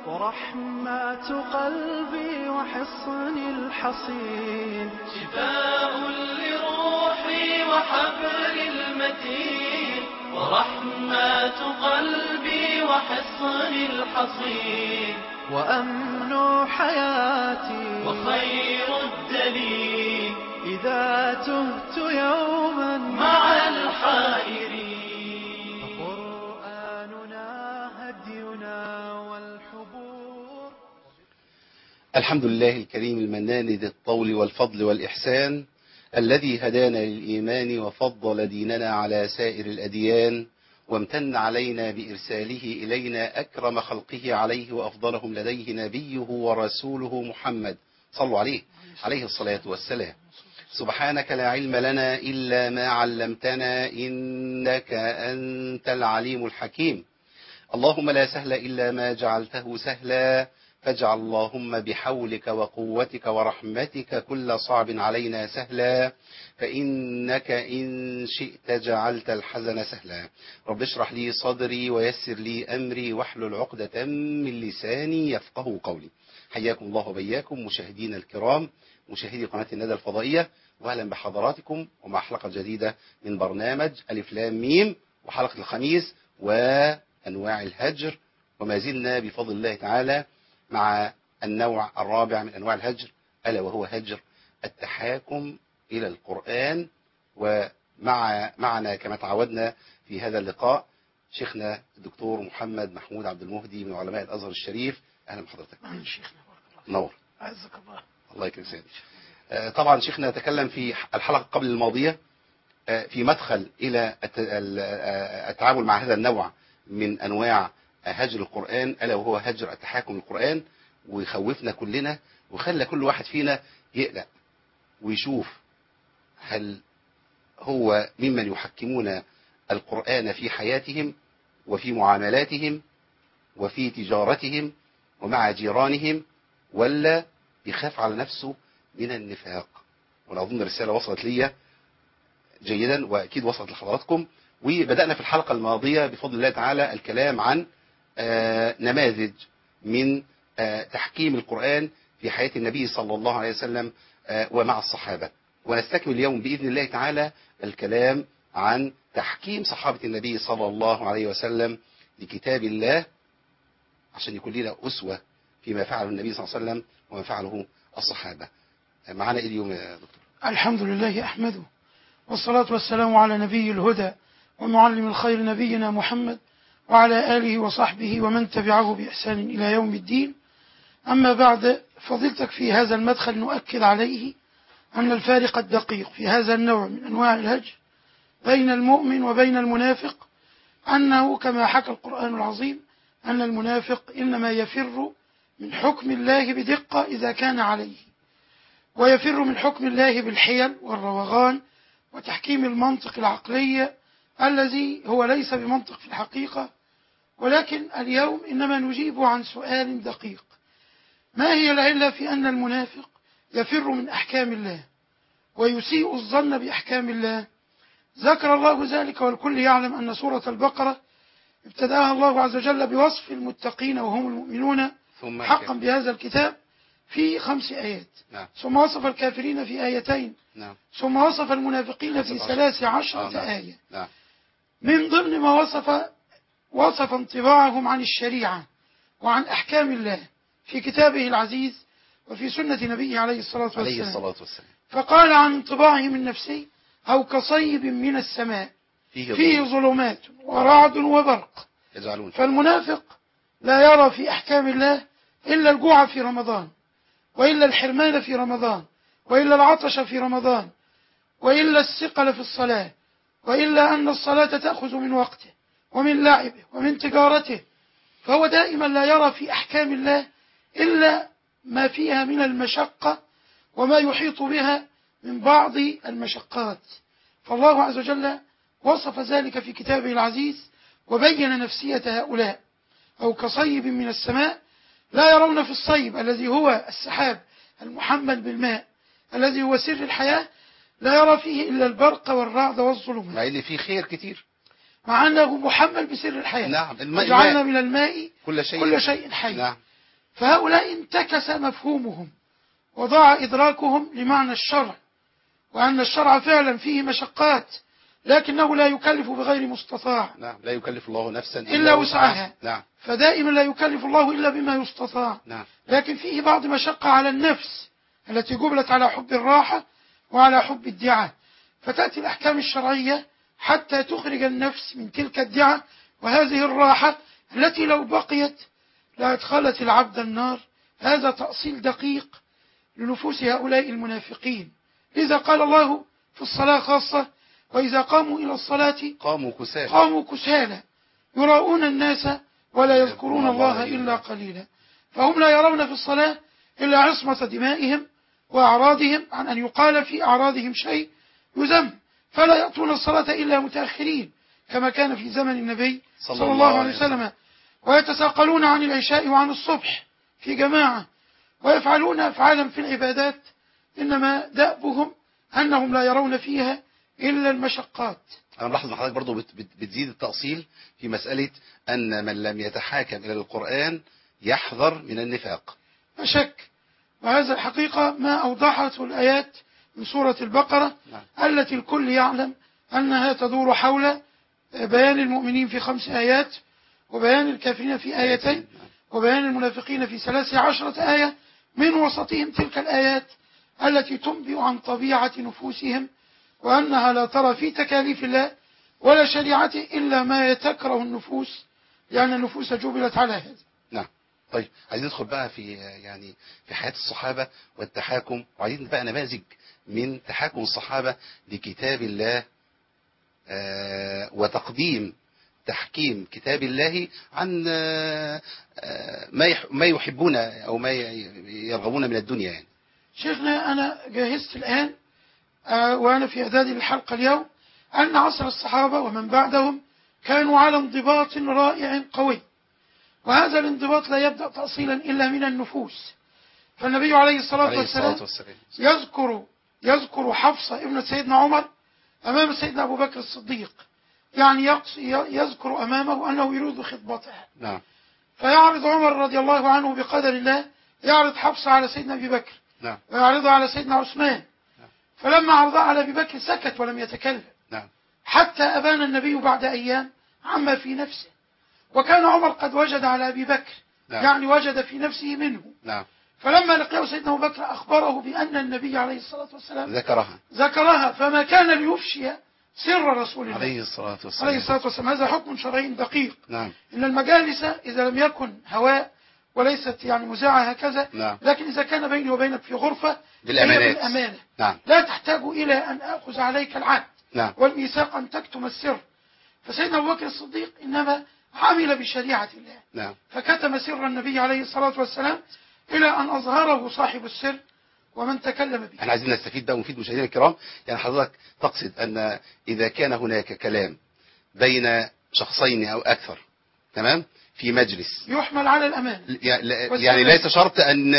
ورحمة قلبي وحصن الحصين، شفاء لروحي وحبل المتين، ورحمة قلبي وحصن الحصين، وأمن حياتي وخير الدليل إذا تهت يوما مع الحائرين. فقرآننا هدينا والحبور. الحمد لله الكريم المنان ذي الطول والفضل والإحسان، الذي هدانا للإيمان وفضل ديننا على سائر الأديان، وامتن علينا بإرساله إلينا أكرم خلقه عليه وأفضلهم لديه نبيه ورسوله محمد، صلوا عليه الصلاة والسلام. سبحانك لا علم لنا إلا ما علمتنا إنك أنت العليم الحكيم. اللهم لا سهل إلا ما جعلته سهلا، فاجعل اللهم بحولك وقوتك ورحمتك كل صعب علينا سهلا، فإنك إن شئت جعلت الحزن سهلا. رب اشرح لي صدري ويسر لي أمري واحلل عقدة من لساني يفقه قولي. حياكم الله وبياكم مشاهدينا الكرام، مشاهدي قناة الندى الفضائية، وأهلا بحضراتكم ومع حلقة جديدة من برنامج ألف لام ميم، وحلقة الخميس وأنواع الهجر. وما زلنا بفضل الله تعالى مع النوع الرابع من أنواع الهجر، ألا وهو هجر التحاكم إلى القرآن. ومعنا كما تعودنا في هذا اللقاء شيخنا الدكتور محمد محمود عبد المهدي من علماء الأزهر الشريف. أهلا بحضرتك. أهلا شيخنا، نور. أعزك الله. الله يكرمك سيدي. طبعا شيخنا تكلم في الحلقة قبل الماضية في مدخل إلى التعامل مع هذا النوع من أنواع هجر القرآن، ألا وهو هجر التحاكم للقرآن، ويخوفنا كلنا وخلى كل واحد فينا يقلق ويشوف هل هو ممن يحكمون القرآن في حياتهم وفي معاملاتهم وفي تجارتهم ومع جيرانهم، ولا يخاف على نفسه من النفاق. وأنا أظن الرسالة وصلت لي جيدا وأكيد وصلت لحضراتكم. وبدأنا في الحلقة الماضية بفضل الله تعالى الكلام عن نماذج من تحكيم القرآن في حياة النبي صلى الله عليه وسلم ومع الصحابة، ونستكمل اليوم بإذن الله تعالى الكلام عن تحكيم صحابة النبي صلى الله عليه وسلم لكتاب الله، عشان يكون لنا أسوة فيما فعله النبي صلى الله عليه وسلم وما فعله الصحابة. معنا إيه اليوم يا دكتور؟ الحمد لله أحمده، والصلاة والسلام على نبي الهدى ومعلم الخير نبينا محمد وعلى آله وصحبه ومن تبعه بإحسان إلى يوم الدين. أما بعد، فضيلتك في هذا المدخل نؤكد عليه أن الفارق الدقيق في هذا النوع من أنواع الهجر بين المؤمن وبين المنافق أنه كما حكى القرآن العظيم أن المنافق إنما يفر من حكم الله بدقة إذا كان عليه، ويفر من حكم الله بالحيل والروغان وتحكيم المنطق العقلي الذي هو ليس بمنطق في الحقيقة. ولكن اليوم إنما نجيب عن سؤال دقيق: ما هي العلة في أن المنافق يفر من أحكام الله ويسيء الظن بأحكام الله؟ ذكر الله ذلك، والكل يعلم أن سورة البقرة ابتدأها الله عز وجل بوصف المتقين وهم المؤمنون حقا بهذا الكتاب في 5 آيات. نعم. ثم وصف الكافرين في آيتين. نعم. ثم وصف المنافقين في 13 نعم. آية. نعم. من ضمن ما وصف انطباعهم عن الشريعة وعن أحكام الله في كتابه العزيز وفي سنة نبيه عليه الصلاة والسلام. فقال عن انطباعهم النفسي: أو كصيب من السماء فيه ظلمات ورعد وبرق. فالمنافق لا يرى في أحكام الله إلا الجوع في رمضان، وإلا الحرمان في رمضان، وإلا العطش في رمضان، وإلا الثقل في الصلاة، وإلا أن الصلاة تأخذ من وقته ومن لعبه ومن تجارته. فهو دائما لا يرى في أحكام الله إلا ما فيها من المشقة وما يحيط بها من بعض المشقات. فالله عز وجل وصف ذلك في كتابه العزيز وبين نفسية هؤلاء: أو كصيب من السماء. لا يرون في الصيب الذي هو السحاب المحمل بالماء الذي هو سر الحياة، لا يرى فيه إلا البرق والرعد والظلمات، مع اللي فيه خير كتير، مع أنه محمل بسر الحياة. نعم. وجعلنا من الماء كل شيء حي. نعم. فهؤلاء انتكس مفهومهم وضاع إدراكهم لمعنى الشرع، وأن الشرع فعلا فيه مشقات لكنه لا يكلف بغير مستطاع. نعم، لا يكلف الله نفسا إلا وسعها. نعم. فدائما لا يكلف الله إلا بما يستطاع. نعم. لكن فيه بعض مشقة على النفس التي جبلت على حب الراحة وعلى حب الدعاء، فتأتي الأحكام الشرعية حتى تخرج النفس من تلك الدعاء وهذه الراحة التي لو بقيت لأدخلت العبد النار. هذا تأصيل دقيق لنفوس هؤلاء المنافقين. إذا قال الله في الصلاة خاصة: وإذا قاموا إلى الصلاة قاموا كسالى يراؤون الناس ولا يذكرون الله إلا قليلا. فهم لا يرون في الصلاة إلا عصمة دمائهم وأعراضهم، عن أن يقال في أعراضهم شيء يذم، فلا يأتون الصلاة إلا متأخرين كما كان في زمن النبي صلى الله عليه وسلم، ويتساقلون عن العشاء وعن الصبح في جماعة، ويفعلون أفعالا في العبادات إنما دأبهم أنهم لا يرون فيها إلا المشقات. أنا ملاحظ أن حضرتك برضو بتزيد التأصيل في مسألة أن من لم يتحاكم إلى القرآن يحذر من النفاق. لا شك، وهذا الحقيقة ما أوضحته الآيات من سورة البقرة. نعم. التي الكل يعلم أنها تدور حول بيان المؤمنين في 5 آيات، وبيان الكافرين في آيتين، وبيان المنافقين في 13 آية، من وسطهم تلك الآيات التي تنبئ عن طبيعة نفوسهم، وأنها لا ترى في تكاليف الله ولا شريعته إلا ما يتكره النفوس، لأن النفوس جبلت على هذا. نعم. طيب، عايزين ندخل بقى في في حياة الصحابة والتحاكم، وعايزين بقى نماذج من تحاكم الصحابة لكتاب الله، وتقديم تحكيم كتاب الله عن ما يحبون أو ما يرغبون من الدنيا. يعني شيخنا، أنا جهزت الآن وأنا في إعدادي للحلقة اليوم أن عصر الصحابة ومن بعدهم كانوا على انضباط رائع قوي، وهذا الانضباط لا يبدأ تأصيلا إلا من النفوس. فالنبي عليه الصلاة والسلام يذكر حفصة ابنة سيدنا عمر أمام سيدنا أبو بكر الصديق، يعني يذكر أمامه أنه يريد خطبتها. نعم. فيعرض عمر رضي الله عنه بقدر الله، يعرض حفصة على سيدنا أبي بكر. نعم. ويعرضها على سيدنا عثمان. نعم. فلما عرضها على أبي بكر سكت ولم يتكلم. نعم. حتى أبان النبي بعد أيام عما في نفسه، وكان عمر قد وجد على أبي بكر. نعم. يعني وجد في نفسه منه. نعم. فلما لقيه سيدنا أبو بكر أخبره بأن النبي عليه الصلاة والسلام ذكرها، فما كان ليفشي سر رسول الله عليه الصلاة والسلام. هذا حكم شرعي دقيق. نعم. إن المجالس إذا لم يكن هواء وليست يعني مذاعة هكذا. نعم. لكن إذا كان بيني وبينك في غرفة بالأمانة. نعم. لا تحتاج إلى أن أخذ عليك العهد. نعم. والميثاق أن تكتم السر. فسيدنا أبو بكر الصديق إنما عمل بشريعة الله. نعم. فكتم سر النبي عليه الصلاة والسلام إلى أن أظهره صاحب السر ومن تكلم به. احنا عايزين نستفيد بقى ونفيد مشاهدينا الكرام. يعني حضرتك تقصد أن إذا كان هناك كلام بين شخصين أو أكثر، تمام، في مجلس يحمل على الأمان، يعني ليس شرط أن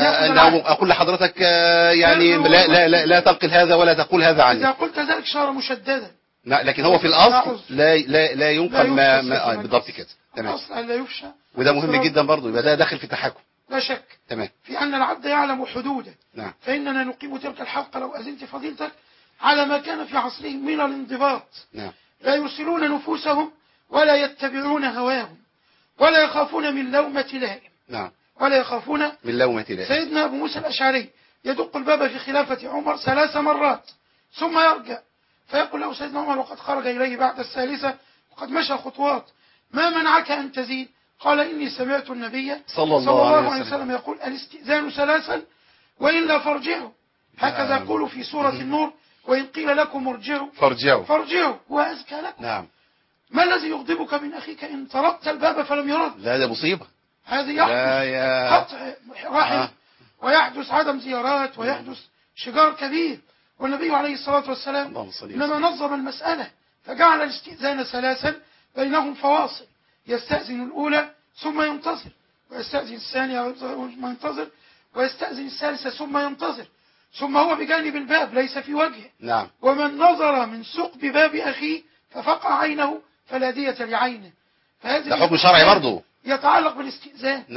أقول لحضرتك يعني لا تنقل هذا ولا تقول هذا عني. إذا قلت ذلك شعر مشددا. لا، لكن هو في الأصل لا ينقل ما بالضبط كده. تمام. الأصل لا يفشى، وده مهم جدا برضه، يبقى ده داخل في التحكم. لا شك. تمام. في أن العبد يعلم حدوده. نعم. فإننا نقيم تلك الحلقة لو أذنت فضيلتك على ما كان في عصرهم من الانضباط. نعم. لا يرسلون نفوسهم ولا يتبعون هواهم ولا يخافون من لومة لائم. نعم. ولا يخافون من لومة لائم. سيدنا أبو موسى الأشعري يدق الباب في خلافة عمر 3 مرات ثم يرجع، فيقول له سيدنا عمر وقد خرج إليه بعد الثالثة وقد مشى خطوات: ما منعك أن تزيد؟ قال: إني سمعت النبي صلى الله عليه وسلم يقول: الاستئذان 3 وإلا فارجعوا. هكذا يقول في سورة النور: وإن قيل لكم ارجعوا فارجعوا هو أزكى لكم. نعم. ما الذي يغضبك من أخيك إن طرقت الباب فلم يرد؟ لا، ده مصيبة. هذه يحدث قطع رحم ويحدث عدم زيارات ويحدث شجار كبير. والنبي عليه الصلاة والسلام إنما نظم المسألة فجعل الاستئذان 3 بينهم فواصل، يستأذن الأولى ثم ينتظر، ويستأذن الثانية ثم ينتظر، ويستأذن الثالثة ثم ينتظر، ثم هو بجانب الباب ليس في وجهه. نعم. ومن نظر من ثقب باب أخيه ففقع عينه فلا دية لعينه. ده حكم شرعي برضه يتعلق بالاستئذان. نعم.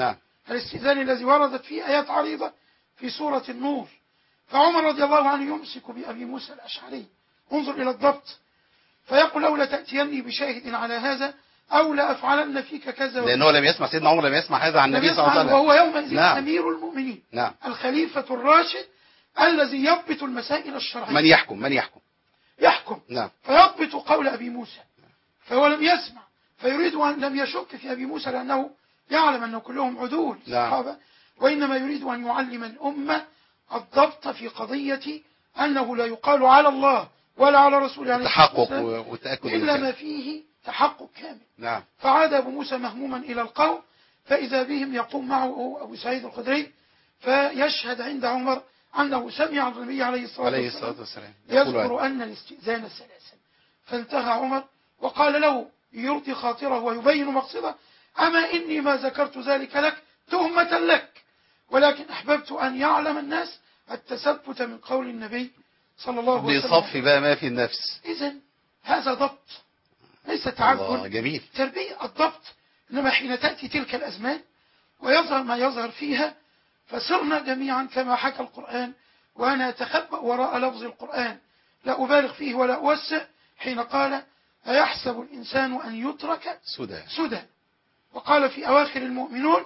الاستئذان الذي وردت فيه آيات عريضة في سورة النور. فعمر رضي الله عنه يمسك بأبي موسى الأشعري، انظر إلى الضبط، فيقول له لتأتيني بشاهد على هذا أو لأفعلن فيك كذا. لأنه لم يسمع سيدنا عمر، لم يسمع هذا عن النبي صلى الله عليه وسلم، وهو يومئذ نعم. أمير المؤمنين، نعم. الخليفة الراشد الذي يضبط المسائل الشرعية، من يحكم نعم. فيضبط قول أبي موسى، فهو لم يسمع، فيريد أن لم يشك في أبي موسى لأنه يعلم أنه كلهم عدول صحابة، وإنما يريد أن يعلم الأمة الضبط في قضية أنه لا يقال على الله ولا على رسوله عليه التحقق والتأكد إلا ما فيه تحقق كامل. نعم. فعاد أبو موسى مهموما إلى القوم، فإذا بهم يقوم معه أبو سعيد الخدري فيشهد عند عمر أنه سمع النبي عليه الصلاة والسلام يذكر أن الاستئذان سلاسل. فانتهى عمر وقال له يرضي خاطره ويبين مقصده: أما إني ما ذكرت ذلك لك تهمة لك، ولكن أحببت أن يعلم الناس التثبت من قول النبي صلى الله عليه وسلم. بيصفي بقى ما في النفس. إذن هذا ضبط، ليس تعجل. جميل. تربية الضبط. إنما حين تأتي تلك الأزمان ويظهر ما يظهر فيها، فصرنا جميعا كما حكى القرآن، وأنا أتخبأ وراء لفظ القرآن لا أبالغ فيه ولا أوسع، حين قال: أيحسب الإنسان أن يترك سدى. وقال في أواخر المؤمنون: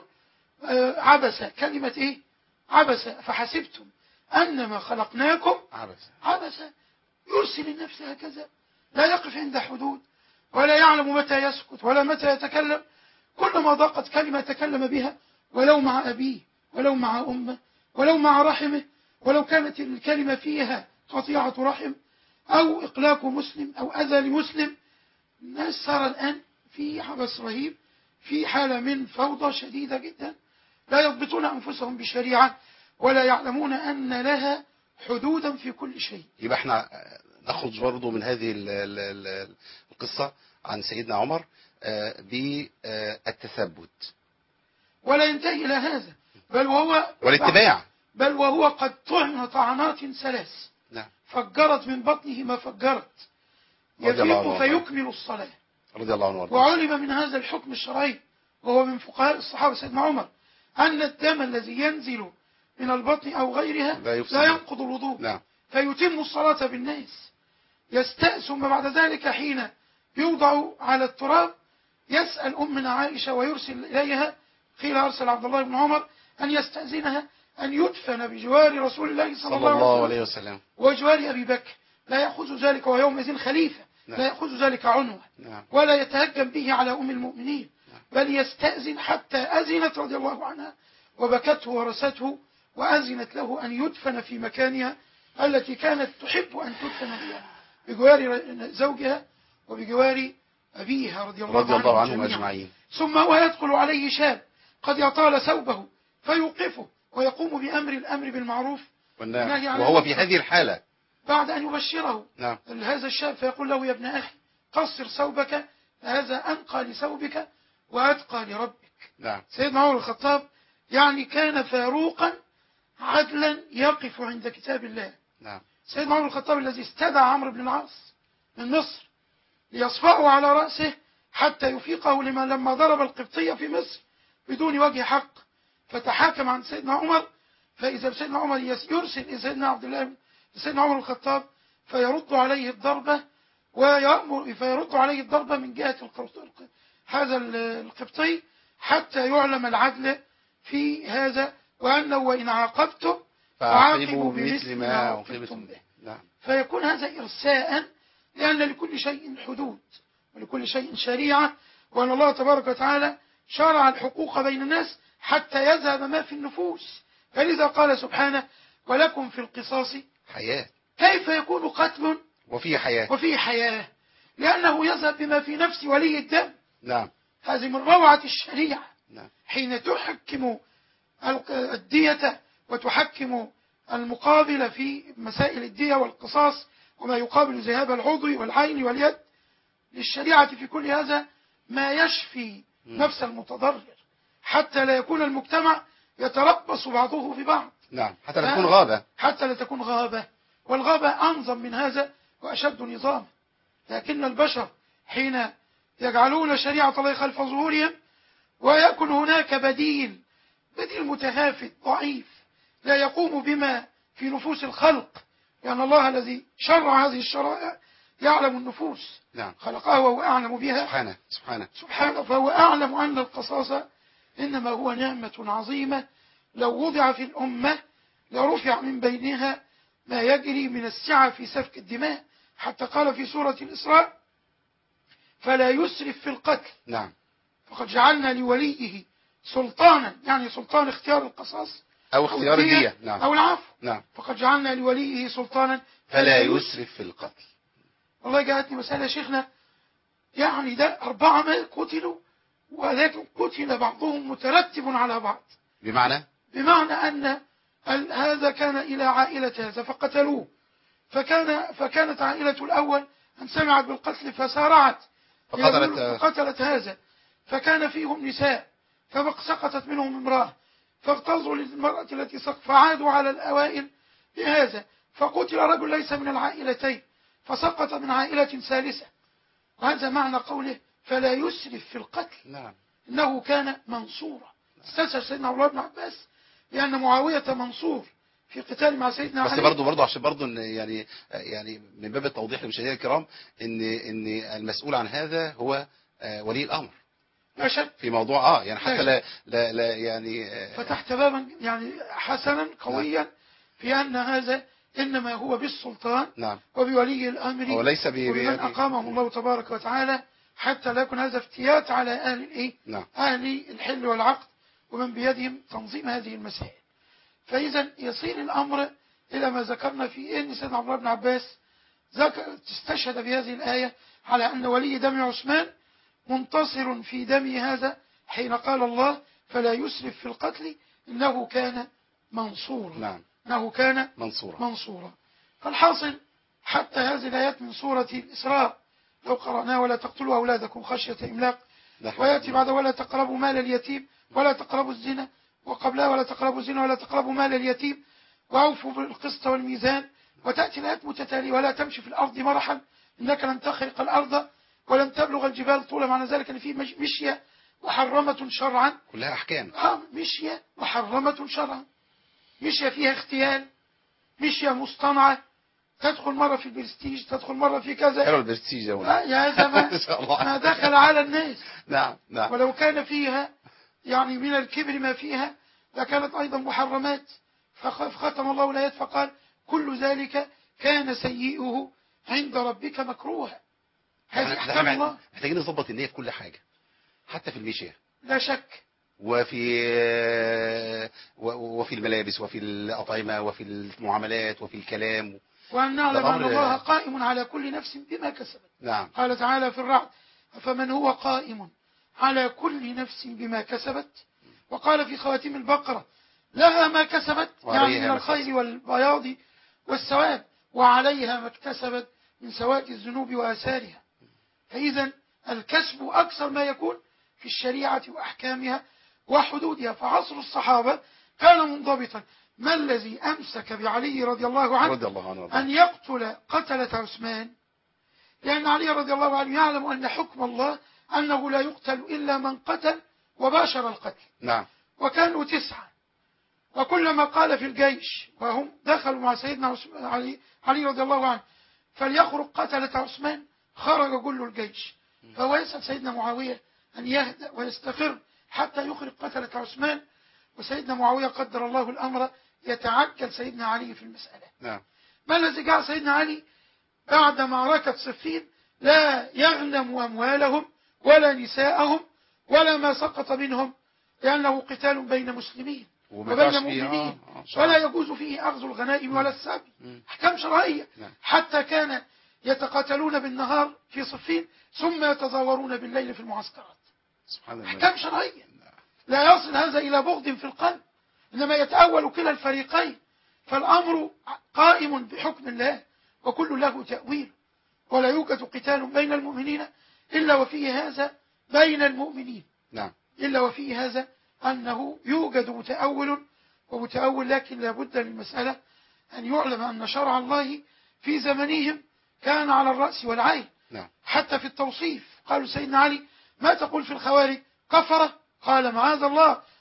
عبس. كلمة إيه؟ عبس. فحسبتم أنما خلقناكم عبس. يرسل النفس هكذا، لا يقف عند حدود، ولا يعلم متى يسكت ولا متى يتكلم. كلما ضاقت كلمة تكلم بها، ولو مع أبيه ولو مع أمه ولو مع رحمه، ولو كانت الكلمة فيها قطيعة رحم أو إقلاق مسلم أو أذى لمسلم. الناس صار الآن في حبس رهيب، في حالة من فوضى شديدة جدا، لا يضبطون أنفسهم بشريعة ولا يعلمون أن لها حدودا في كل شيء. يبقى احنا نخرج برضو من هذه القصة عن سيدنا عمر بالتثبت، ولا ينتهي إلى هذا، بل وهو والاتباع، بل وهو قد طعن طعنات ثلاث، نعم. فجرت من بطنه ما فجرت، يفيق فيكمل الصلاة رضي الله عنه. وعلم من هذا الحكم الشرعي، وهو من فقهاء الصحابة سيدنا عمر، أن الدم الذي ينزل من البطن أو غيرها لا ينقض الوضوء، نعم. فيتم الصلاة بالناس. ثم بعد ذلك حين يوضع على التراب يسأل أمنا عائشة ويرسل إليها، قيل أرسل عبد الله بن عمر أن يستأذنها أن يدفن بجوار رسول الله صلى الله عليه وسلم وجوار أبي بكر، لا يأخذ ذلك، وهو يومئذ خليفة، لا يأخذ ذلك عنوة، ولا يتهجم به على أم المؤمنين، بل يستأذن حتى أذنت رضي الله عنها وبكته ورثته، وأذنت له أن يدفن في مكانها التي كانت تحب أن تدفن بها، بجوار زوجها وبجوار أبيها رضي الله عنهم أجمعين. ثم هو يدخل عليه شاب قد يطال ثوبه فيوقفه ويقوم الأمر بالمعروف والنهي عن المنكر، وهو في هذه الحالة بعد أن يبشره نعم. هذا الشاب فيقول له: يا ابن أخي قصر ثوبك، هذا أنقى لثوبك وأتقى لربك. نعم. سيدنا عمر الخطاب يعني كان فاروقا عدلا يقف عند كتاب الله. نعم. سيدنا عمر الخطاب الذي استدعى عمرو بن العاص من مصر ليصفعه على رأسه حتى يفيقه لما ضرب القبطية في مصر بدون وجه حق، فتحاكم عن سيدنا عمر، فإذا سيدنا عمر يرسل سيدنا عبد الله سيدنا عمر الخطاب فيرد عليه الضربة، فيرد عليه الضربة من جهة هذا القبطي حتى يعلم العدل في هذا، وأنه وإن عاقبتم فعاقبوا بمثل ما عوقبتم به. نعم. فيكون هذا إرساء، لأن لكل شيء حدود ولكل شيء شريعة، وأن الله تبارك وتعالى شرع الحقوق بين الناس حتى يذهب ما في النفوس، فلذا قال سبحانه: ولكم في القصاص حياة. كيف يكون قتل وفيه حياة؟ لأنه يذهب بما في نفس ولي الدم. نعم. هذه من روعة الشريعة. نعم. حين تحكم الدية وتحكم المقابل في مسائل الدية والقصاص وما يقابل ذهاب العضو والعين واليد، للشريعة في كل هذا ما يشفي نفس المتضرر، حتى لا يكون المجتمع يتربص بعضه في بعض. نعم. حتى لا تكون غابة، والغابة أنظم من هذا وأشد نظاما. لكن البشر حين يجعلون شريعة الله خلف ظهورهم ويكون هناك بديل متهافت ضعيف لا يقوم بما في نفوس الخلق، لأن الله الذي شرع هذه الشرائع يعلم النفوس. نعم. خلقها وهو أعلم بها سبحانه. فهو أعلم أن القصاص إنما هو نعمة عظيمة لو وضع في الأمة لرفع من بينها ما يجري من السعة في سفك الدماء، حتى قال في سورة الإسراء: فلا يسرف في القتل. نعم. فقد جعلنا لوليه سلطانا، يعني سلطان اختيار القصاص أو اختيار الدية. نعم. أو العفو. نعم. فقد جعلنا لوليه سلطانا فلا يسرف في القتل. والله جاءتني مسألة يا شيخنا، يعني ده 4 ما قتلوا، ولكن قتل بعضهم مترتب على بعض. بمعنى أن هذا كان إلى عائلة هذا فقتلوه، فكانت عائلة الأول أن سمعت بالقتل فسارعت فقتلت هذا، فكان فيهم نساء فسقطت منهم امرأة، فاغتظوا للمرأة التي سقط فعادوا على الأوائل بهذا، فقتل رجل ليس من العائلتين فسقط من عائلة ثالثة. وهذا معنى قوله فلا يسرف في القتل. نعم. إنه كان منصورا. استشهد سيدنا عبد الله بن عباس لأن معاوية منصور في قتال مع سيدنا علي. بس برضه عشان برضه يعني من باب التوضيح للمشاهدين الكرام ان المسؤول عن هذا هو ولي الامر. لا شك في موضوع يعني حتى لا يعني فتحت بابا يعني حسنا قويا. نعم. في أن هذا إنما هو بالسلطان. نعم. وبولي الأمر وليس وبمن أقامه الله تبارك وتعالى، حتى لا يكون هذا افتيات على أهل نعم. أهل الحل والعقد ومن بيدهم تنظيم هذه المسائل. فإذا يصير الأمر إلى ما ذكرنا في أن سيدنا عبد الله بن عباس استشهد بهذه الآية على أن ولي دم عثمان منتصر في دم هذا، حين قال الله فلا يسرف في القتل إنه كان منصورا. نعم. إنه كان منصورا. فالحاصل حتى هذه الآيات من سورة الإسراء لو قرأناها: ولا تقتلوا أولادكم خشية إملاق، ويأتي بعد ولا تقربوا مال اليتيم ولا تقربوا الزنا، وقبلها ولا تقربوا الزنا ولا تقربوا مال اليتيم وأوفوا بالقسط والميزان، وتأتي الآيات متتالية: ولا تمشي في الأرض مرحا إنك لن تخرق الأرض ولن تبلغ الجبال طولا. معنى ذلك أن في مشية محرمة شرعا، كلها أحكام. مشية محرمة شرعا، مشية فيها اختيال، مشية مصطنعة، تدخل مرة في البرستيج، تدخل مرة في كذا. حلو البرستيج يا زمان ما دخل على الناس. نعم. ولو كان فيها يعني من الكبر ما فيها لكانت أيضا محرمات. فختم الله الآيات فقال: كل ذلك كان سيئه عند ربك مكروها. هذه أحكام الله. محتاجين نظبط النية في كل حاجة، حتى في المشية لا شك، وفي الملابس وفي الأطعمة وفي المعاملات وفي الكلام، وأن نعلم أن الله قائم على كل نفس بما كسبت. نعم. قال تعالى في الرعد: فمن هو قائم على كل نفس بما كسبت. وقال في خواتيم البقرة: لها ما كسبت، يعني من الخير والبياض والسواد، وعليها ما اكتسبت من سواد الذنوب وآثارها. فإذا الكسب أكثر ما يكون في الشريعة وأحكامها وحدودها. فعصر الصحابة كان منضبطا. ما الذي أمسك بعلي رضي الله عنه أن يقتل قتلة عثمان؟ لأن علي رضي الله عنه يعلم أن حكم الله أنه لا يقتل إلا من قتل وباشر القتل. نعم. وكانوا 9، وكلما قال في الجيش وهم دخلوا مع سيدنا علي رضي الله عنه فليخرج قتلة عثمان، خرج كل الجيش. فهو يسأل سيدنا معاوية أن يهدأ ويستقر حتى يخرج قتلة عثمان. وسيدنا معاوية قدر الله الأمر يتعجل سيدنا علي في المسألة. نعم. ما الذي جعل سيدنا علي بعد معركة صفين لا يغنم أموالهم ولا نساءهم ولا ما سقط منهم؟ لأنه قتال بين مسلمين وبين مؤمنين، ولا يجوز فيه أخذ الغنائم ولا السبي. أحكام شرعية. حتى كان يتقاتلون بالنهار في صفين ثم يتزاورون بالليل في المعسكرات. أحكام شرعية. لا يصل هذا إلى بغض في القلب، إنما يتأول كلا الفريقين. فالأمر قائم بحكم الله وكل له تأويل، ولا يوجد قتال بين المؤمنين إلا وفيه هذا بين المؤمنين. نعم. إلا وفيه هذا أنه يوجد متأول ومتأول. لكن لا بد للمسألة أن يعلم أن شرع الله في زمنهم كان على الرأس والعين. نعم. حتى في التوصيف قالوا سيدنا علي: ما تقول في الخوارج؟ كفرة؟ قال: معاذ الله،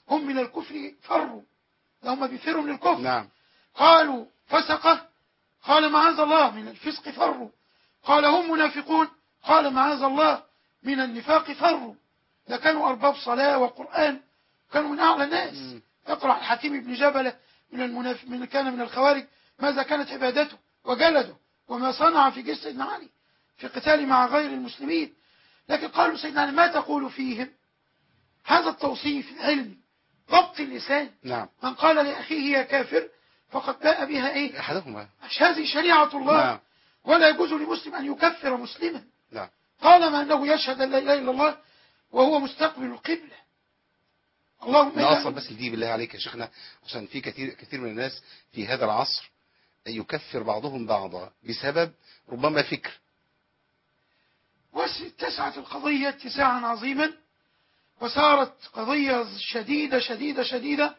هم من الكفر فروا، هم بيفروا من الكفر. نعم. قالوا فسقة، قال معاذ الله من الفسق فروا. قال هم منافقون، قال معاذ الله من النفاق فروا. ده كانوا أرباب صلاة وقرآن، كانوا من أعلى الناس. يقرأ الحكيم بن جبلة من كان من الخوارج ماذا كانت عبادته وجلده وما صنع في جيش سيدنا علي في قتال مع غير المسلمين. لكن قالوا سيدنا علي ما تقول فيهم؟ هذا التوصيف العلمي، ضبط اللسان. نعم. من قال لأخيه يا كافر فقد باء بها إيه؟ أحدهما. هذه شريعة الله. نعم. ولا يجوز لمسلم أن يكفر مسلما نعم. طالما أنه يشهد أن لا إله إلا الله وهو مستقبل القبلة. اللهم نأصل بس دي بالله عليك يا شيخنا، عشان في كثير من الناس في هذا العصر يكفر بعضهم بعضا بسبب ربما فكر. واتسعت القضية اتساعا عظيما، وصارت قضية شديدة شديدة شديدة،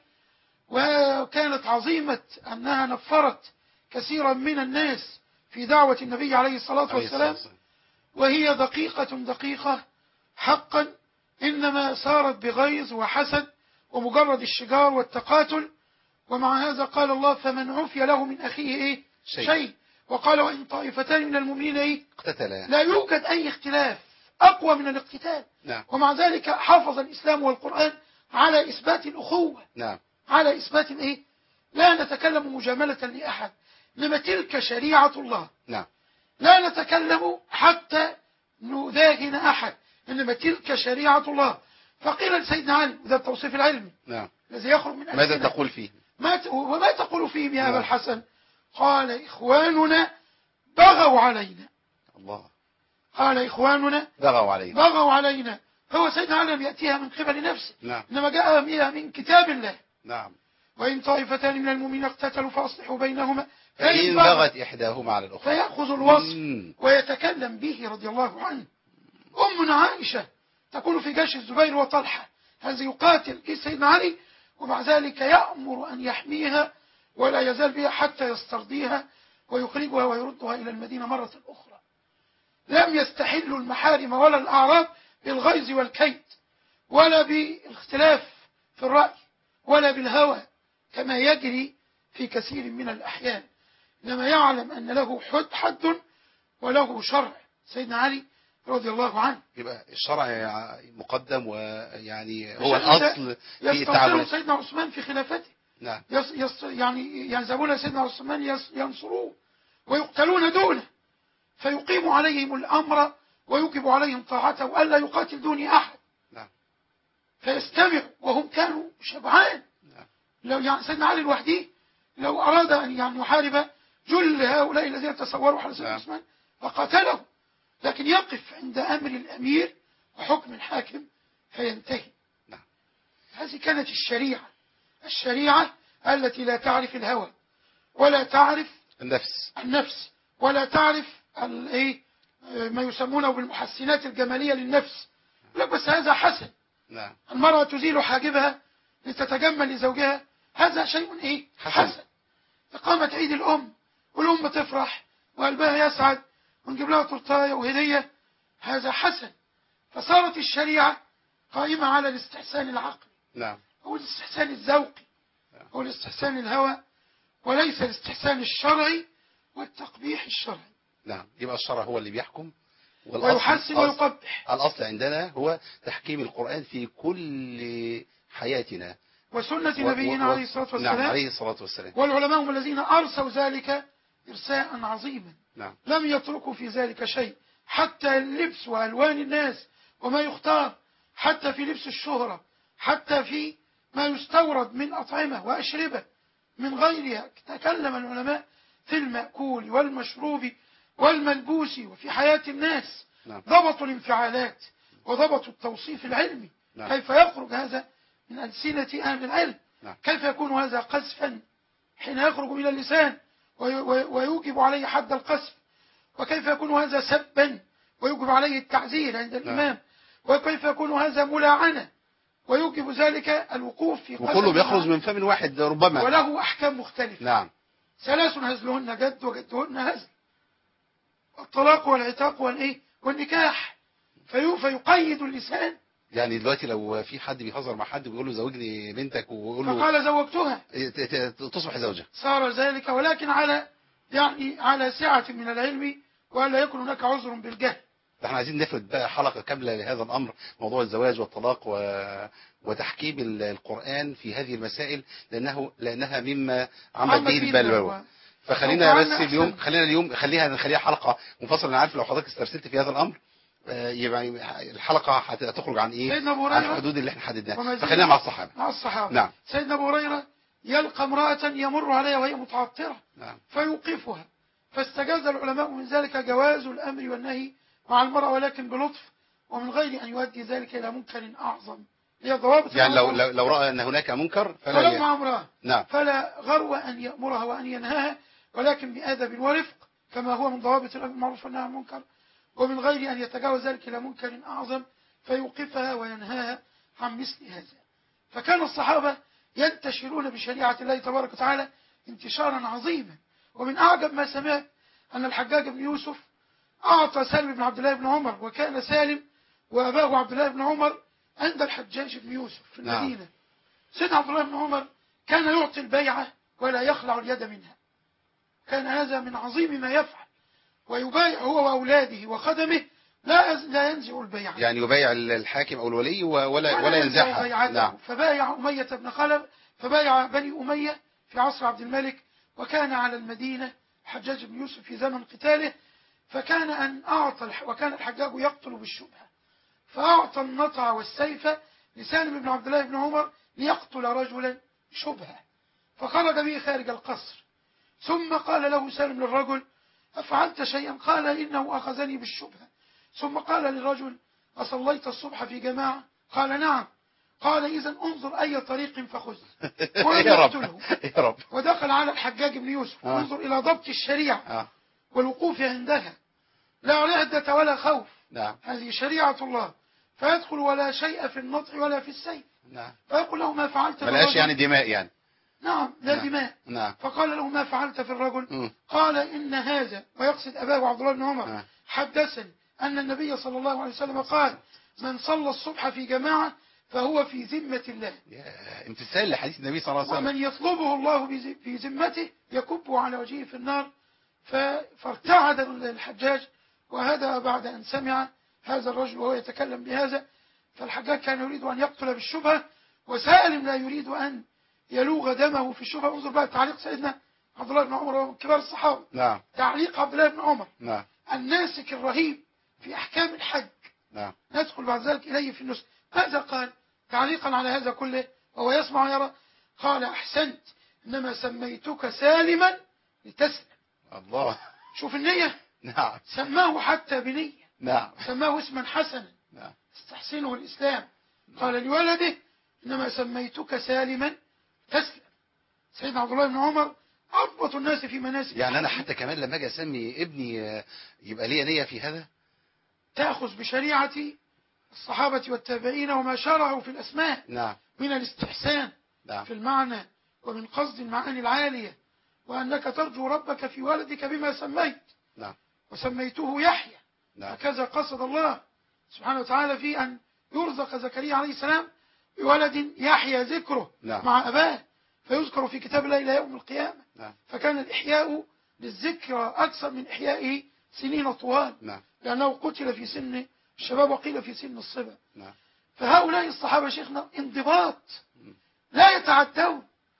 وكانت عظيمة أنها نفرت كثيرا من الناس في دعوة النبي عليه الصلاة والسلام، وهي دقيقة حقا، إنما صارت بغيظ وحسد ومجرد الشجار والتقاتل. ومع هذا قال الله فمن عفي له من أخيه إيه؟ شيء. وقال وإن طائفتان من المؤمنين إيه؟ اقتتلا. لا يوجد أي اختلاف أقوى من الاقتتال. نعم. ومع ذلك حافظ الإسلام والقرآن على إثبات الأخوة. نعم. على إثبات إيه؟ لا نتكلم مجاملة لأحد، إنما تلك شريعة الله. نعم. لا نتكلم حتى نداهن أحد، إنما تلك شريعة الله. فقيل لسيدنا علي، وده التوصيف العلمي. نعم. الذي يخرج من ماذا تقول فيه؟ وما تقول فيهم يا أبا نعم. الحسن؟ قال إخواننا بغوا علينا. الله. قال إخواننا بغوا علينا. هو سيدنا علي لم يأتيها من قبل نفسه. نعم. إنما جاء بها من كتاب الله. نعم. وإن طائفتان من المؤمنين اقتتلوا فأصلحوا بينهما فإن بغت إحداهما على الأخرى فيأخذ الوصف ويتكلم به رضي الله عنه. أمنا عائشة تكون في جيش الزبير وطلحة، هذا يقاتل في سيدنا علي، ومع ذلك يأمر أن يحميها ولا يزال بها حتى يسترضيها ويخرجها ويردها إلى المدينة مرة أخرى. لم يستحلوا المحارم ولا الأعراض بالغيظ والكيد، ولا بالاختلاف في الرأي، ولا بالهوى كما يجري في كثير من الأحيان. إنما يعلم أن له حد وله شرع. سيدنا علي رضي الله عنه يبقى الشرع مقدم، ويعني هو الأصل في يستنصر سيدنا عثمان في خلافته. نعم. يعني يذهبون سيدنا عثمان ينصروه ويقتلون دونه، فيقيم عليهم الأمر ويوجب عليهم طاعته وألا يقاتل دون أحد. نعم. فيستمع وهم كانوا شبعان. نعم. لو يعني سيدنا علي لوحده لو أراد أن يعني يحارب جل هؤلاء الذين تصوروا على سيدنا عثمان فقاتله، لكن يقف عند أمر الأمير وحكم الحاكم فينتهي. نعم. هذه كانت الشريعة التي لا تعرف الهوى ولا تعرف النفس ولا تعرف ما يسمونه بالمحسنات الجمالية للنفس. لك بس هذا حسن. نعم. المرأة تزيل حاجبها لتتجمل لزوجها، هذا شيء حسن. إقامة عيد الأم والأم تفرح وقلبها يسعد ونجيب لها تورتاية وهدية، هذا حسن. فصارت الشريعة قائمة على الاستحسان العقلي. نعم. أو الاستحسان الذوقي أو الاستحسان الهوى، وليس الاستحسان الشرعي والتقبيح الشرعي. نعم. يبقى الشرع هو اللي بيحكم ويحسن ويقبح. الأصل عندنا هو تحكيم القرآن في كل حياتنا وسنة نبينا عليه الصلاة والسلام. نعم. عليه الصلاة والسلام. والعلماء هم الذين أرسوا ذلك إرساء عظيما. نعم. لم يتركوا في ذلك شيء، حتى اللبس وألوان الناس وما يختار، حتى في لبس الشهرة، حتى في ما يستورد من أطعمة وأشربة من غيرها. تكلم العلماء في المأكول والمشروب والملبوس وفي حياة الناس. نعم. ضبطوا الانفعالات وضبطوا التوصيف العلمي. نعم. كيف يخرج هذا من ألسنة أهل العلم؟ نعم. كيف يكون هذا قذفا حين يخرج من اللسان ويوجب عليه حد القذف؟ وكيف يكون هذا سبا ويوجب عليه التعزير عند الإمام؟ وكيف يكون هذا ملاعنة ويوجب ذلك الوقوف في قذف؟ وكله بيخرج من فم واحد ربما، وله أحكام مختلفة. نعم. 3 هزلهن جد وجدهن هزل، الطلاق والعتاق والنكاح. فيقيد اللسان يعني دلوقتي لو في حد بيهزر مع حد ويقول له زوجني بنتك ويقول له فقال زوجتها تصبح زوجة. صار ذلك، ولكن على سعة من العلم، وألا يكون هناك عذر بالجهل. احنا عايزين نفرد بقى حلقة كاملة لهذا الأمر، موضوع الزواج والطلاق وتحكيم القرآن في هذه المسائل، لأنها مما عمت به البلوى. فخلينا بس اليوم خليها حلقة منفصلة. أنا عارف لو حضرتك استرسلت في هذا الأمر يبقى الحلقة هتخرج عن إيه؟ عن الحدود اللي احنا حددناها. فخلينا مع الصحابة. نعم. سيدنا أبو هريرة يلقى امرأة يمر عليها وهي متعطرة، نعم، فيوقفها، فاستجاز العلماء من ذلك جواز الأمر والنهي مع المرأة، ولكن بلطف ومن غير أن يؤدي ذلك إلى منكر أعظم. هي ضوابط يعني لو رأى أن هناك منكر فلا مع امرأة، نعم، فلا غرو أن يأمرها وأن ينهاها، ولكن بأدب ورفق كما هو من ضوابط الأمر بالمعروف والنهي عن المنكر، ومن غير أن يتجاوز ذلك إلى منكر أعظم فيوقفها وينهاها عن مثل هذا. فكان الصحابة ينتشرون بشريعة الله تبارك وتعالى انتشارا عظيما. ومن أعجب ما سمعت أن الحجاج بن يوسف أعطى سالم بن عبد الله بن عمر، وكان سالم وأباه عبد الله بن عمر عند الحجاج بن يوسف في المدينة. نعم. سيدنا عبد الله بن عمر كان يعطي البيعة ولا يخلع اليد منها، كان هذا من عظيم ما يفعل، ويبايع هو وأولاده وخدمه لا ينزع البيعة، يعني يبايع الحاكم أو الولي ولا ينزعها. نعم. فبايع أمية بن خلف، فبايع بني أمية في عصر عبد الملك، وكان على المدينة الحجاج بن يوسف في زمن قتاله، وكان الحجاج يقتل بالشبهة، فأعطى النطع والسيف لسالم بن عبد الله بن عمر ليقتل رجلا شبهة، فخرج به خارج القصر، ثم قال له سالم للرجل: أفعلت شيئا؟ قال: إنه أخذني بالشبهة. ثم قال للرجل: أصليت الصبح في جماعة؟ قال: نعم. قال: إذن انظر أي طريق فخذ ولم يقتله. ودخل على الحجاج بن يوسف: انظر إلى ضبط الشريعة والوقوف عندها، لا عدة ولا خوف، هذه شريعة الله، فيدخل ولا شيء في النطع ولا في السيف. فيقول له: ما فعلت في الرجل؟ يعني دماء يعني. نعم، لا دماء. فقال له: ما فعلت في الرجل؟ قال: إن هذا، ويقصد أباه عبد الله بن عمر، حدثني أن النبي صلى الله عليه وسلم قال: من صلى الصبح في جماعة فهو في ذمة الله. امتثال لحديث النبي صلى الله عليه وسلم. ومن يطلبه الله في ذمته يكبه على وجهه في النار. فارتعد الحجاج، وهذا بعد أن سمع هذا الرجل وهو يتكلم بهذا. فالحجاج كان يريد أن يقتل بالشبهة، وسالم لا يريد أن يلوغ دمه في الشبهة. انظر بقى تعليق سيدنا عبد الله بن عمر ومن كبار الصحابة. نعم. تعليق عبد الله بن عمر. نعم. الناسك الرهيب في أحكام الحج. نعم. ندخل بعد ذلك إليه في النسك. ماذا قال تعليقا على هذا كله وهو يسمع ويرى؟ قال: أحسنت، إنما سميتك سالما لتسلم. الله، شوف النية. نعم. سماه حتى بنية. نعم. سماه اسما حسنا. نعم. استحسنه الإسلام. قال لولده: إنما سميتك سالما تسلم. سيدنا عبد الله بن عمر أضبط الناس في مناسك. يعني أنا حتى كمان لما أجي أسمي ابني يبقى لي نية في هذا؟ تأخذ بشريعة الصحابة والتابعين وما شرعوا في الأسماء. نعم. من الاستحسان. نعم. في المعنى، ومن قصد المعاني العالية، وأنك ترجو ربك في ولدك بما سميت. نعم. وسميته يحيى. نعم. هكذا قصد الله سبحانه وتعالى في أن يرزق زكريا عليه السلام بولد يحيى ذكره. نعم. مع أباه، فيذكر في كتاب الله إلى يوم القيامة. نعم. فكان الإحياء للذكرى أكثر من إحيائه سنين طوال. نعم. لأنه قتل في سن الشباب وقيل في سن الصبا. نعم. فهؤلاء الصحابة شيخنا انضباط، لا يتعدون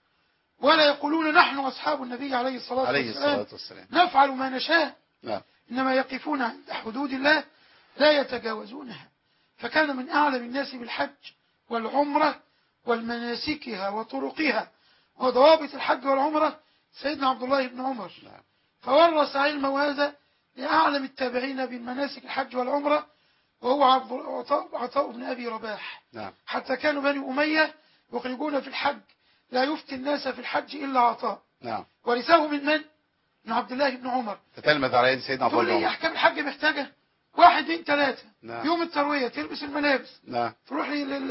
ولا يقولون نحن أصحاب النبي عليه الصلاة والسلام نفعل ما نشاء. نعم. إنما يقفون عند حدود الله لا يتجاوزونها. فكان من أعلم الناس بالحج والعمرة والمناسكها وطرقها وضوابط الحج والعمرة سيدنا عبد الله بن عمر. نعم. فورث علمه هذا لأعلم التابعين بالمناسك الحج والعمرة، وهو عطاء بن أبي رباح. نعم. حتى كانوا بني أمية يخرجون في الحج لا يفتي الناس في الحج إلا عطاء. نعم. ورثه من عبد الله بن عمر. تتلمذ على يد سيدنا عبد الله بن عمر. أحكام الحج محتاجة 1 2 3. نعم. يوم التروية تلبس الملابس. نعم. تروح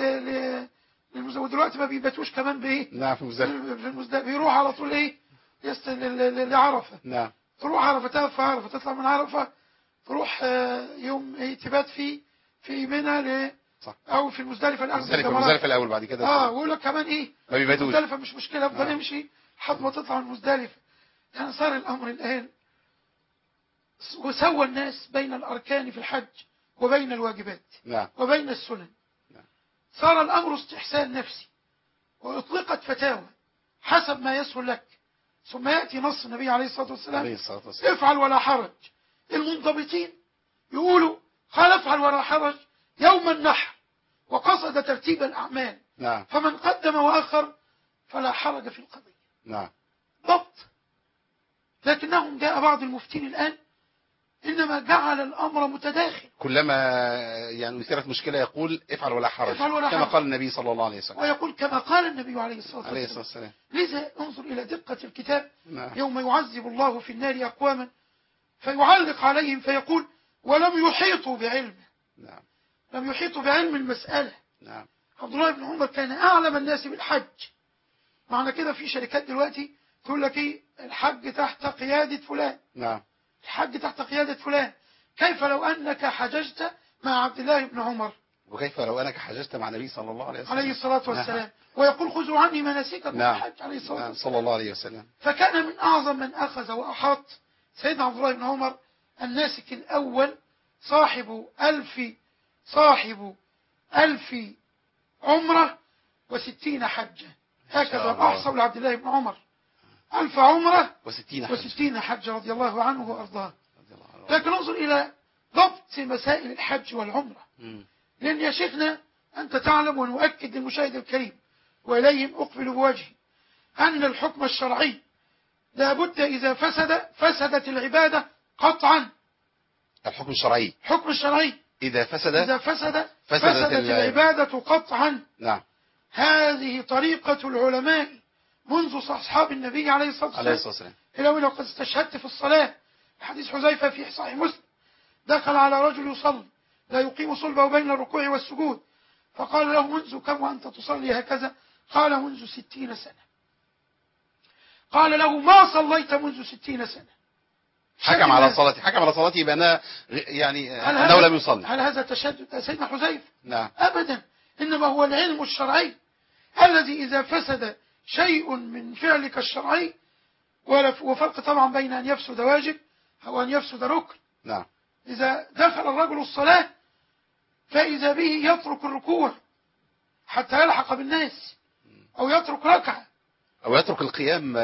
ودلوقتي ما بيباتوش كمان بإيه؟ نعم. في المزدلفة بيروح على طول إيه؟ لعرفة. نعم. تروح عرفة، تقف في عرفة، تطلع من عرفة تروح يوم تبات في منى صح. او في المزدلفه الاخذ المزدلفه الاول بعد كده ويقول لك كمان ايه ما بيباتوش. المزدلفه مش مشكله، افضل امشي لحد ما تطلع من المزدلفه. يعني صار الامر الان وسوى الناس بين الاركان في الحج وبين الواجبات نعم. وبين السنن. نعم. صار الامر استحسان نفسي، واطلقت فتاوى حسب ما يسهل لك، ثم ياتي نص النبي عليه الصلاه والسلام افعل ولا حرج. المنضبطين يقولوا قال افعل ولا حرج يوم النحر، وقصد ترتيب الأعمال. نعم. فمن قدم وأخر فلا حرج في القضية. نعم. ضبط. لكنهم جاء بعض المفتين الآن إنما جعل الأمر متداخل، كلما يعني أثيرت مشكلة يقول افعل ولا حرج، كما قال النبي صلى الله عليه وسلم، ويقول كما قال النبي عليه الصلاة والسلام. لذا انظر إلى دقة الكتاب. نعم. يوم يعذب الله في النار أقواما فيعلق عليهم فيقول ولم يحيطوا بعلمه. نعم. لم يحيطوا بعلم المسألة. نعم. عبد الله بن عمر كان أعلم الناس بالحج. معنى كده في شركات دلوقتي تقول لك ايه الحج تحت قيادة فلان. نعم. الحج تحت قيادة فلان. كيف لو أنك حججت مع عبد الله بن عمر؟ وكيف لو أنك حججت مع النبي صلى الله عليه وسلم عليه الصلاة والسلام. نعم. ويقول خذوا عني مناسككم. نعم. الحج عليه الصلاة والسلام. صلى الله عليه وسلم. فكان من أعظم من أخذ وأحاط سيدنا عبد الله بن عمر الناسك الأول، صاحب ألف عمرة و60 حجة. هكذا أحصل لعبد الله بن عمر 1000 عمرة و60 حجة رضي الله عنه وأرضاه. لكن انظر إلى ضبط مسائل الحج والعمرة. لأن يا شيخنا أنت تعلم ونؤكد للمشاهد الكريم وإليهم أقبل بوجهي أن الحكم الشرعي لابد إذا فسدت العبادة قطعا. الحكم الشرعي إذا فسدت العبادة قطعا. نعم. هذه طريقة العلماء منذ أصحاب النبي عليه الصلاة والسلام. إلى ولو قد استشهدت في الصلاة حديث حذيفة في صحيح مسلم، دخل على رجل يصلي لا يقيم صلبه بين الركوع والسجود، فقال له منذ كم وأنت تصلي هكذا؟ قال منذ 60 سنة. قال له ما صليت منذ 60 سنة. حكم على صلاتي يبقى أنا يعني أنه لم يصلي. هل هذا تشدد سيدنا حذيفة؟ نعم. أبدا، إنما هو العلم الشرعي الذي إذا فسد شيء من فعلك الشرعي، وفرق طبعا بين أن يفسد واجب أو أن يفسد ركن. نعم. إذا دخل الرجل الصلاة فإذا به يترك الركوع حتى يلحق بالناس، أو يترك ركعة، أو يترك القيام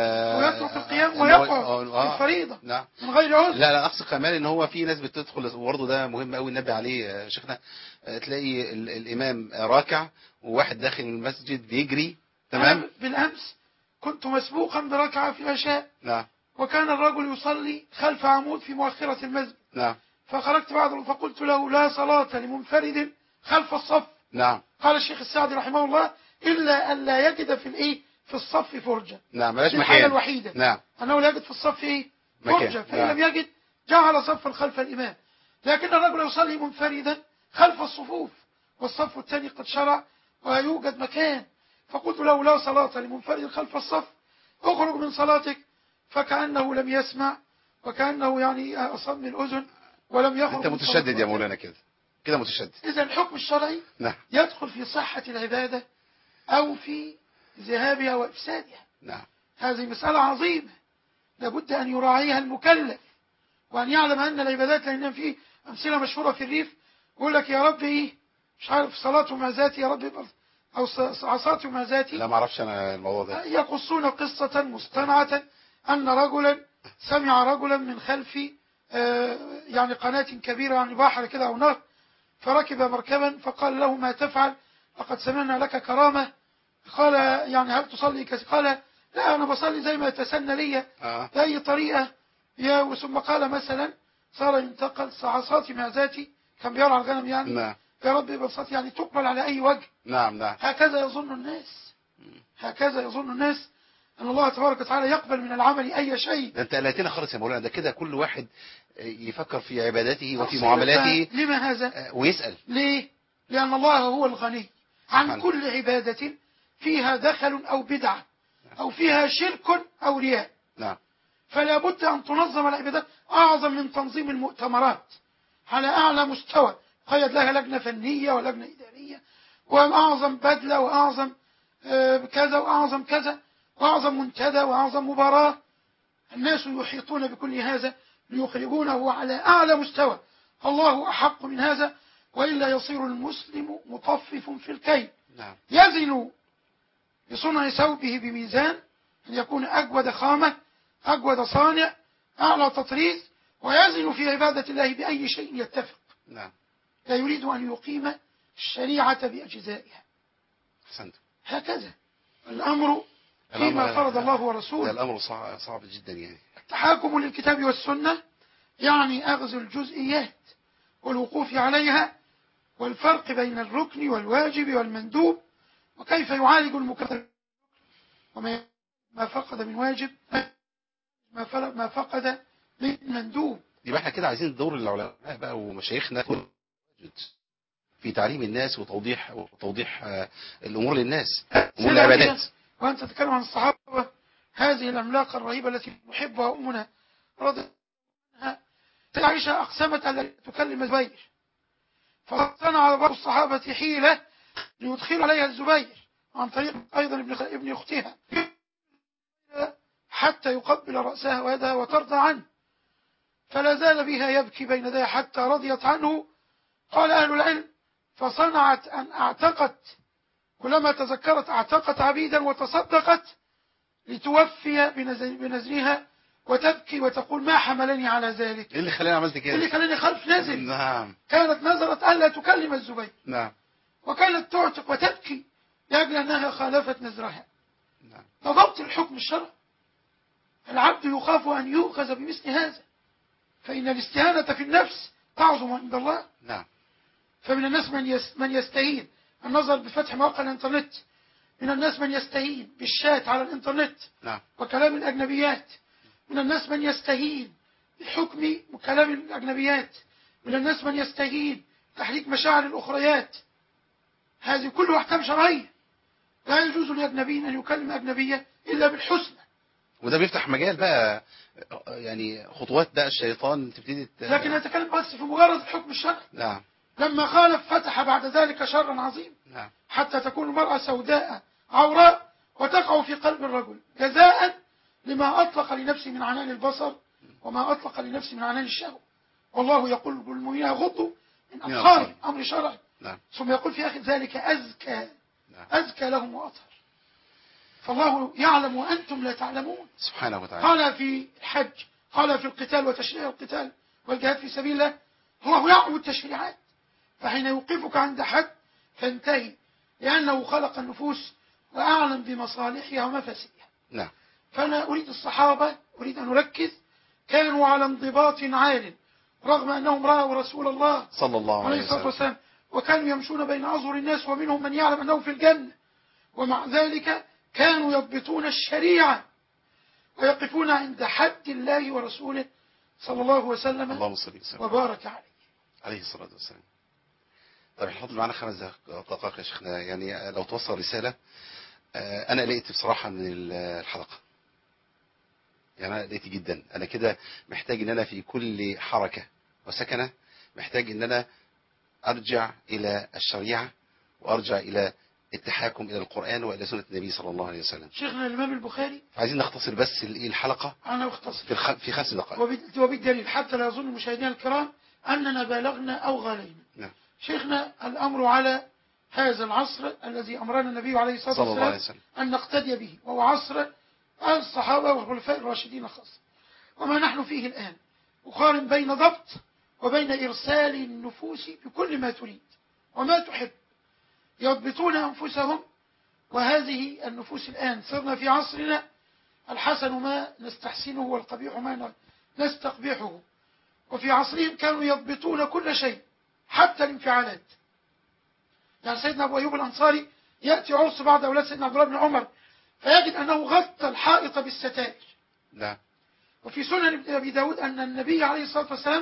ويقع في الفريضة. نعم. من غير عذر. لا أقصد كمان إن هو في ناس بتدخل، وبرضه ده مهم قوي ننبه عليه شيخنا، تلاقي الإمام راكع وواحد داخل المسجد بيجري. تمام. بالأمس كنت مسبوقا بركعة في العشاء. نعم. وكان الرجل يصلي خلف عمود في مؤخرة المسجد. نعم. فخرجت بعد فقلت له لا صلاة لمنفرد خلف الصف. نعم. قال الشيخ السعدي رحمه الله إلا أن لا يجد في الصف فرجة. نعم. ملاش مكان. الحالة الوحيدة. نعم. أنه لا يجد في الصف فرجة. فإن لم يجد جعل صفا خلف الإمام. لكن الرجل يصلي منفردا خلف الصفوف والصف الثاني قد شرع ويوجد مكان. فقلت له لا صلاة لمنفرد خلف الصف، اخرج من صلاتك. فكأنه لم يسمع، وكأنه يعني أصم الأذن ولم يخرج. أنت متشدد يا مولانا كده متشدد. إذا الحكم الشرعي نعم. يدخل في صحة العبادة أو في ذهابها وإفسادها. نعم. هذه مسألة عظيمة لابد أن يراعيها المكلف، وأن يعلم أن العبادات، لأن في أمثلة مشهورة في الريف يقول لك يا رب مش عارف صلاة مع ذاتي يا رب، أو عصاتي مع ذاتي. لا ما أعرفش أنا الموضوع ده. يقصون قصة مصطنعة أن رجلا سمع رجلا من خلف يعني قناة كبيرة، يعني بحر كده أو نهر، فركب مركبا فقال له ما تفعل؟ لقد سمعنا لك كرامة. قال يعني هل تصلي قال لا أنا بصلي زي ما يتسنى لي بأي طريقة. ثم قال مثلا صار ينتقل عصاتي مع ذاتي، كان بيرعى الغنم يعني. نعم. يا رب بصاتي يعني تقبل على أي وجه. نعم. هكذا يظن الناس أن الله تبارك وتعالى يقبل من العمل أي شيء. ده أنت قلقتنا خالص يا مولانا. ده كده كل واحد يفكر في عباداته وفي معاملاته. لما هذا؟ ويسأل ليه؟ لأن الله هو الغني عن كل عبادة فيها دخل أو بدعة أو فيها شرك أو رياء. نعم. فلا بد أن تنظم العبادات أعظم من تنظيم المؤتمرات على أعلى مستوى قيد لها لجنة فنية ولجنة إدارية، وأعظم بدلة وأعظم كذا وأعظم كذا وأعظم منتدى وأعظم مباراة. الناس يحيطون بكل هذا ليخرجونه على أعلى مستوى. الله أحق من هذا، وإلا يصير المسلم مطفف في الكيل. نعم. يزن بصنع ثوبه بميزان، أن يكون أجود خامة، أجود صانع، أعلى تطريز، ويزن في عبادة الله بأي شيء يتفق. نعم. لا يريد أن يقيم الشريعة بأجزائها. أحسنت. هكذا الأمر فيما فرض الله ورسوله. الأمر صعب جدا يعني. التحاكم للكتاب والسنة يعني أخذ الجزئيات والوقوف عليها، والفرق بين الركن والواجب والمندوب، وكيف يعالج المكلف وما فقد من واجب، ما فقد من مندوب. يبقى احنا كده عايزين دور العلماء بقى ومشايخنا في تعليم الناس وتوضيح الأمور للناس، أمور العبادات. وأنت تتكلم عن الصحابة، هذه العملاقة الرهيبة التي نحبها أمنا رضي عنها، عائشة أقسمت أن تكلم الزبير، فصنع بعض الصحابة حيلة ليدخل عليها الزبير عن طريق أيضا ابن أختها حتى يقبل رأسها ويدها وترضى عنه، فلا زال بها يبكي بين يديها حتى رضيت عنه. قال أهل العلم: فصنعت أن أعتقت، كلما تذكرت أعتقت عبيدا وتصدقت لتوفي بنزلها، وتبكي وتقول: ما حملني على ذلك؟ إيه اللي خلاني عملت كده؟ إيه اللي خلاني خلف نزل؟ نعم. كانت نذرت ألا تكلم الزبير. نعم. وكانت تعتق وتبكي لأجل أنها خالفت نذرها. نعم. فضبط الحكم الشرعي، العبد يخاف أن يؤخذ بمثل هذا، فإن الاستهانة في النفس تعظم عند الله. نعم. فمن الناس من يستهين النظر بفتح مواقع الإنترنت، من الناس من يستهين بالشات على الإنترنت. نعم. وكلام الأجنبيات. من الناس من يستهين بحكم كلام الأجنبيات. من الناس من يستهين تحريك مشاعر الأخريات. هذه كلها أحكام شرعية، لا يجوز لأجنبي أن يكلم أجنبية إلا بالحسنى. وده بيفتح مجال بقى، يعني خطوات بقى الشيطان تبتدي لكن نتكلم بس في مجرد الحكم الشرعي. نعم. لما خالف فتح بعد ذلك شرا عظيم. نعم. حتى تكون المرأة سوداء عوراء وتقع في قلب الرجل جزاء لما أطلق لنفسه من عنان البصر وما أطلق لنفسه من عنان الشهوة. والله يقول بالمؤمنين يغضوا من أبصارهم، أمر شرعي. نعم. ثم يقول في آخر ذلك أزكى. نعم. أزكى لهم وأطهر. فالله يعلم وأنتم لا تعلمون سبحانه وتعالى. قال في الحج، قال في القتال وتشريع القتال والجهاد في سبيل الله، الله يعلم التشريعات، فحين يوقفك عند حد فانتهي، لأنه خلق النفوس وأعلم بمصالحها ومفاسدها. نعم. فأنا أريد الصحابة، أريد أن أركز، كانوا على انضباط عال رغم أنهم رأوا رسول الله صلى الله عليه وسلم، وكانوا يمشون بين أظهر الناس ومنهم من يعلم أنهم في الجنة، ومع ذلك كانوا يضبطون الشريعة ويقفون عند حد الله ورسوله صلى الله وسلم اللهم صل وسلم وبارك عليه عليه الصلاة والسلام. طيب احنا فاضل معانا 5 دقائق يا شيخنا، يعني لو توصل رسالة. أنا قلقت بصراحة من الحلقة، يعني أنا قلقت جدا. أنا كده محتاج إن أنا في كل حركة وسكنة محتاج إن أنا أرجع إلى الشريعة وأرجع إلى التحاكم إلى القرآن وإلى سنة النبي صلى الله عليه وسلم. شيخنا الإمام البخاري، عايزين نختصر بس الحلقة، أنا أختصر في 5 دقائق، وبالدليل حتى لا يظن المشاهدين الكرام أننا بالغنا أو غالينا. نعم. شيخنا الأمر على هذا العصر الذي أمرنا النبي عليه الصلاة والسلام أن نقتدي به، وهو عصر الصحابة والخلفاء الراشدين خاصة. وما نحن فيه الآن أقارن بين ضبط وبين إرسال النفوس بكل ما تريد وما تحب، يضبطون أنفسهم. وهذه النفوس الآن صرنا في عصرنا الحسن ما نستحسنه والقبيح ما نستقبحه، وفي عصرهم كانوا يضبطون كل شيء حتى الانفعالات. يعني سيدنا أبو أيوب الأنصاري يأتي عرس بعض أولاد سيدنا عبد الله بن عمر فيجد أنه غطى الحائط بالستائر. نعم. وفي سنن أبي داود أن النبي عليه الصلاة والسلام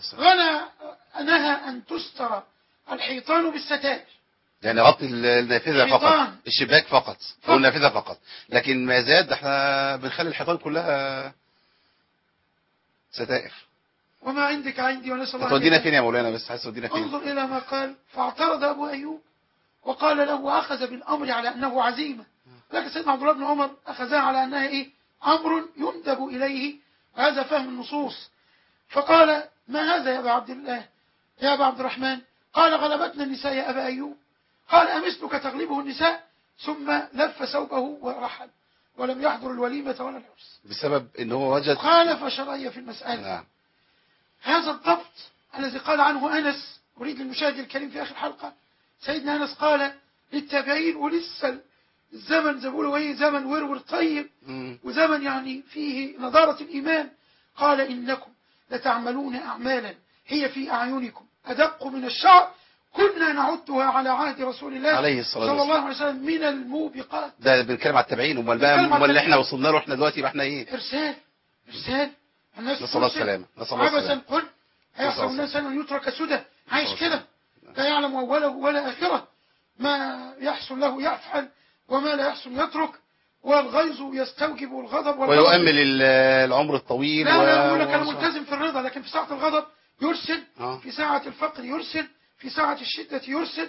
نهى أن تستر الحيطان بالستائر، يعني غطي النافذة فقط، الشباك فقط أو النافذة فقط، لكن ما زاد احنا بنخلي الحيطان كلها ستائر. وما عندك عندي ونسأل الله هتودينا فين يا مولانا؟ بس عايز تودينا فين؟ انظر إلى ما قال. فاعترض أبو أيوب وقال له وأخذ بالأمر على أنه عزيمة، لكن سيدنا عبد الله بن عمر أخذها على أنها إيه؟ أمر يندب إليه، وهذا فهم النصوص. فقال ما هذا يا أبا عبد الله يا أبا عبد الرحمن؟ قال غلبتنا النساء يا أبا أيوب. قال أمثلك تغلبه النساء؟ ثم لف ثوبه ورحل ولم يحضر الوليمة ولا العرس بسبب ان هو وجد خالف شرعية في المسألة. نعم. هذا الضبط الذي قال عنه أنس، أريد للمشاهد الكريم في آخر حلقة، سيدنا أنس قال للتابعين ولسه الزمن زي ما بيقولوا ايه، زمن ورور طيب وزمن يعني فيه نضارة الإيمان، قال إنكم لتعملون أعمالا هي في أعينكم أدق من الشعر كنا نعدها على عهد رسول الله عليه الصلاة صلى الله عليه وسلم من الموبقات. ده بنتكلم على التابعين، امال بقى امال اللي احنا وصلنا له احنا دلوقتي يبقى احنا ايه؟ إرسال الناس نسأل الله السلامة. نسأل الله عبثا السلامة. قل هيحسب الناس أن يترك سدى، عايش كده لا يعلم أوله ولا آخرة، ما يحصل له يفعل وما لا يحصل يترك، والغيظ يستوجب الغضب ويؤمل العمر الطويل. لا يقول لك أنا ملتزم في الرضا، لكن في ساعة الغضب يرسل، في ساعة الفقر يرسل، في ساعة الشدة يرسل.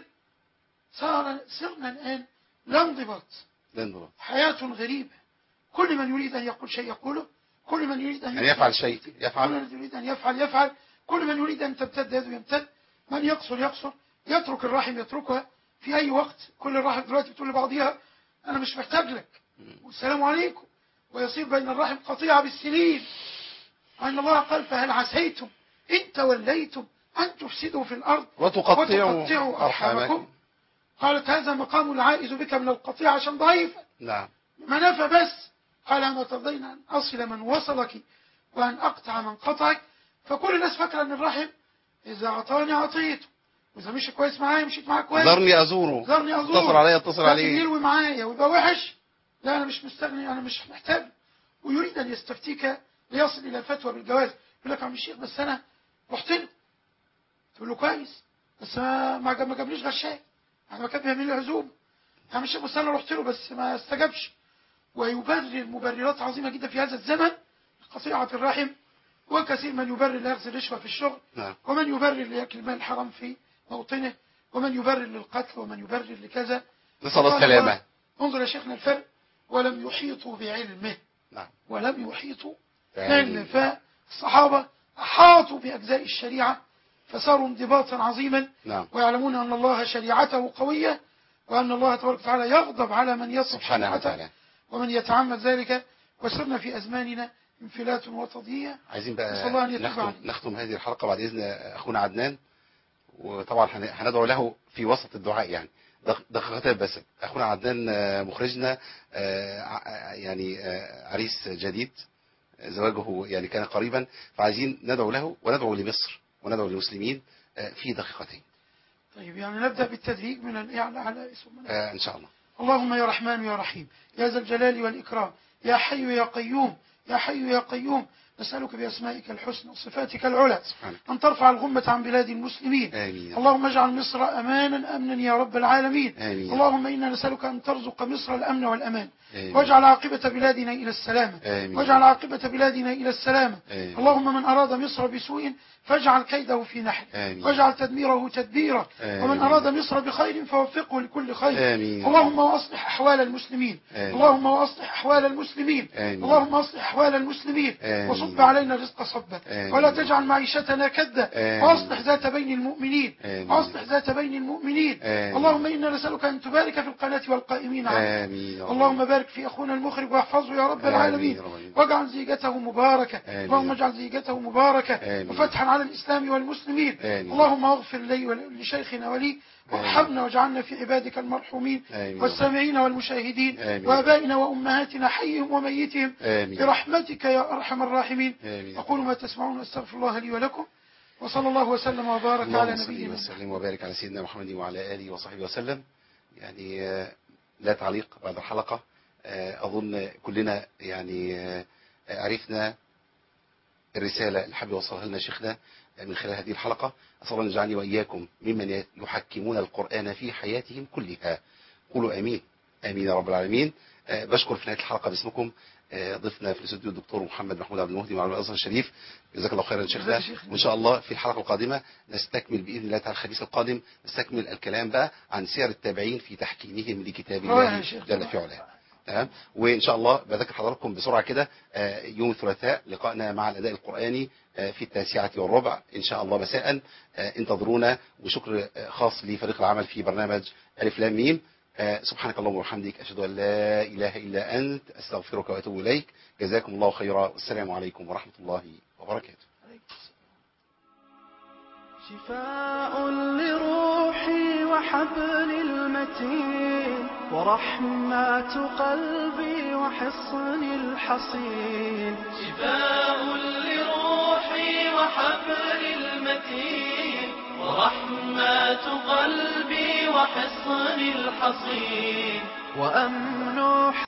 صرنا الآن لا انضباط، حياة غريبة، كل من يريد أن يقول شيء يقوله، كل من يريد أن يفعل شيء يفعل، كل من يريد أن يفعل، كل من يريد أن تمتد يده يمتد، من يقصر، يترك الرحم يتركها في أي وقت. كل الرحم دلوقتي بتقول لبعضها أنا مش محتاج لك والسلام عليكم، ويصير بين الرحم قطيعة بالسنين. أن الله قال فهل عسيتم إن توليتم أن تفسدوا في الأرض وتقطعوا أرحامكم. قالت هذا مقام العائز بك من القطيعة عشان ضعيفة. نعم. منافة بس. قال ما ترضين أن أصل من وصلك وأن أقطع من قطعك. فكل الناس فاكرة أن الرحم إذا عطاني عطيته، وإذا مشي كويس معايا مشيت معاه كويس، ذرني أزوره اتصل عليه يلوي معايا ويبقى وحش، لا أنا مش مستغني، أنا مش محتاج. ويريد أن يستفتيك ليصل إلى الفتوى بالجواز، يقول لك يا عم الشيخ بس أنا رحت له، تقول له كويس بس ما جابليش غشاء، أنا ما كان بيعمل لي عزوم، يا عم الشيخ بس أنا رحت له بس ما استجابش. ويبرر مبررات عظيمة جدا في هذا الزمن، قطيعة الرحم، وكثير من يبرر ليأخذ الرشوة في الشغل، ومن يبرر ليأكل المال الحرام في موطنه، ومن يبرر للقتل، ومن يبرر لكذا. نسأل الله السلامة. انظر يا شيخنا الفرق، ولم يحيطوا بعلمه. نعم. ولم يحيطوا بعلمه. فالصحابة أحاطوا بأجزاء الشريعة فصاروا انضباطا عظيما. نعم. ويعلمون أن الله شريعته قوية، وأن الله تبارك وتعالى يغضب على من يترك شريعته ومن يتعمد ذلك. وصرنا في أزماننا انفلات وتضييع. عايزين بقى نختم هذه الحلقة بعد إذن أخونا عدنان، وطبعا هندعو له في وسط الدعاء يعني دقيقتين بس. أخونا عدنان مخرجنا يعني عريس جديد، زواجه يعني كان قريبا، فعايزين ندعو له وندعو لمصر وندعو للمسلمين في دقيقتين. طيب يعني نبدأ بالتدريج من الإعلى على اسم إن شاء الله. اللهم يا رحمن يا رحيم يا ذا الجلال والإكرام يا حي يا قيوم يا حي يا قيوم، نسألك بأسمائك الحسنى وصفاتك العلى أن ترفع الغمة عن بلاد المسلمين. آمين. اللهم اجعل مصر أمنا يا رب العالمين. آمين. اللهم إنا نسألك أن ترزق مصر الأمن والأمان. آمين. واجعل عاقبة بلادنا إلى السلامة. آمين. واجعل عاقبة بلادنا إلى السلامة. آمين. اللهم من أراد مصر بسوء فاجعل كيده في نحره واجعل تدميره تدبيرا. آمين. ومن أراد مصر بخير فوفقه لكل خير. آمين. اللهم وأصلح أحوال المسلمين. آمين. اللهم وأصلح أحوال المسلمين. آمين. اللهم أصلح أحوال المسلمين. وصب علينا الرزق صبا ولا تجعل معيشتنا كدا. وأصلح ذات بين المؤمنين. وأصلح ذات بين المؤمنين. اللهم إنا نسألك أن تبارك في القناة والقائمين عنها. اللهم بارك في أخونا المخرج واحفظه يا رب العالمين، واجعل زيجته مباركة. اللهم اجعل زيجته مباركة وفتحا على الإسلام والمسلمين. اللهم اغفر لي ولشيخنا ولي، وارحمنا واجعلنا في عبادك المرحومين والسامعين والمشاهدين وآبائنا وأمهاتنا حيهم وميتهم برحمتك يا أرحم الراحمين. أقول ما تسمعون واستغفر الله لي ولكم، وصلى الله وسلم وبارك على نبينا وسلم وبارك على سيدنا محمد وعلى آله وصحبه وسلم. يعني لا تعليق بعد الحلقة. أظن كلنا يعني عرفنا الرسالة اللي حابب يوصلها لنا شيخنا من خلال هذه الحلقة. أسأل الله أن يجعلني وإياكم ممن يحكمون القرآن في حياتهم كلها. قولوا آمين. آمين يا رب العالمين. بشكر في نهاية الحلقة باسمكم ضيفنا في الاستوديو الدكتور محمد محمود عبد المهدي معلم الازهر الشريف. جزاك الله خيرا شيخنا. وان شاء الله في الحلقة القادمة نستكمل باذن الله تعالى الخميس القادم نستكمل الكلام بقى عن سير التابعين في تحكيمهم لكتاب الله جل في علاه. تمام. وان شاء الله بذكر حضراتكم بسرعه كده يوم الثلاثاء لقائنا مع الاداء القراني في 9:15 ان شاء الله مساء. انتظرونا. وشكر خاص لفريق العمل في برنامج الف لام ميم. سبحانك اللهم وبحمدك اشهد ان لا اله الا انت استغفرك واتوب اليك. جزاكم الله خيرا والسلام عليكم ورحمه الله وبركاته. شفاء لروحي وحبل المتين ورحمة قلبي وحصن الحصين. شفاء لروحي وحبل المتين ورحمة قلبي وحصن الحصين. وأمن